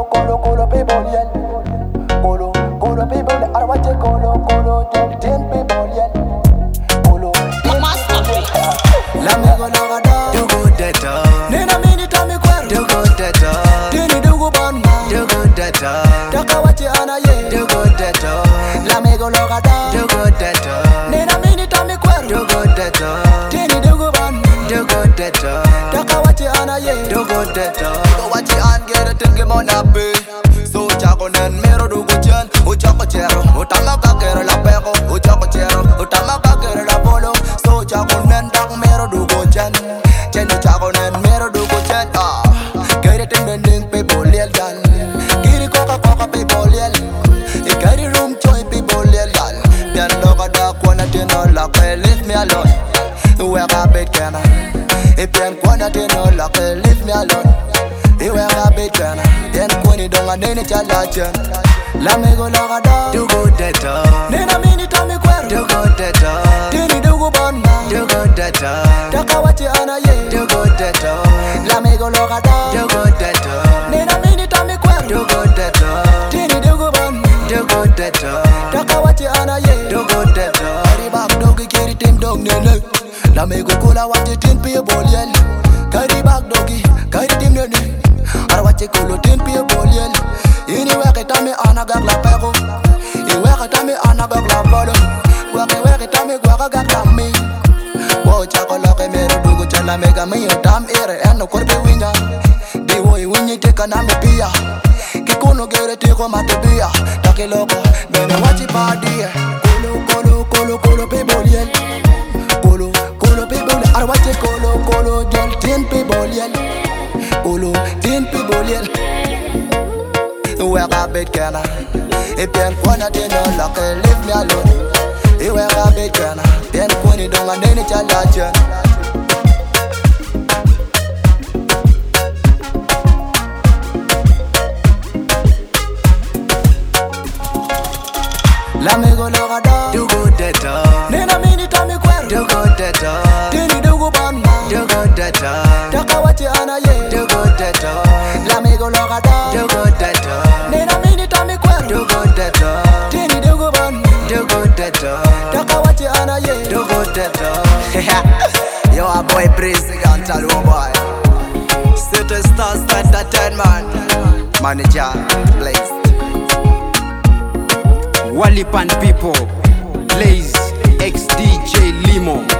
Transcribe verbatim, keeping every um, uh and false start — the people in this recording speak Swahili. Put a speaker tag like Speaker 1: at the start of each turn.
Speaker 1: colo, colo, people, yeah. Colo, colo, people, I want you colo, colo, ten people, yeah. Colo,
Speaker 2: la me go la da, do go deta. Nena mini tami kwero, do go deta. Dini do go banda, do go deta. Taka wachi ana ye, do go deta. La me go la da, do go deta. Nena mini tami kwero, do go deta. Dini do go banda, do go deta. Taka wachi ana ye, do go deta. Go wachi an get a thing mon abe. So chako nen mero do go chen, o chako chero, o tamaka kero la pego, o chako chero, o tamaka kero la bolo. So chako nen dak mero do go chen, chen chako nen mero do go chen. Ah, get it in the link people lel gal, get it coca coca people lel, it get it room joy people lel gal. Pian loga dak wanna tin all like leave me alone. Where I bet can I? If pian wanna tin all like leave me alone. They were a bit can then when you don't need a challenge. La me go la da, do go deta. Nena mini tami kwero, do go deta. Dini do go banda, do go deta. Taka wachi ana ye, do go deta. La me go la da, do go deta. Nena mini tami kwero, do go deta. Dini do go banda, do go deta. Taka wachi ana ye, do go deta. Carry back doggy, carry team dog nene. La me go cola wachi tin pe bol yel. Carry back doggy, carry team nene. Ara wache kolo ten people yel. Ini weke tami anagak la pego. I weke tami anagak la bolo. Weke weke tami gwaka gak la mi. Wo chako loke mero dugu chala mega miyo tam ere eno korbe winga. Di wo i winyi teka na mi pia. Kikuno gere tiko matubia. Taki loko bene wachi padi. Kolo kolo kolo kolo people yel. Kolo kolo people. Ara wache kolo kolo jol ten people yel. Olo, ten people yell. Where I bet can I? If you wanna ten no luck, leave me alone. Where I bet can I? Then when you don't want any challenge. La me go la da, do go deta. Nena mini tami kwero, do go deta. Dini do go banda, do go deta. Taka wachi ana ye, do go deta. La me go la da, do go deta. Nena mini tami kwero, do go deta. Dini do go banda, do go deta. Taka wachi ana ye, do go deta. Yo a boy Prince Gantal boy. City Stars Entertainment Manager Blaze.
Speaker 3: Walipan people, Blaze, X D J Limo.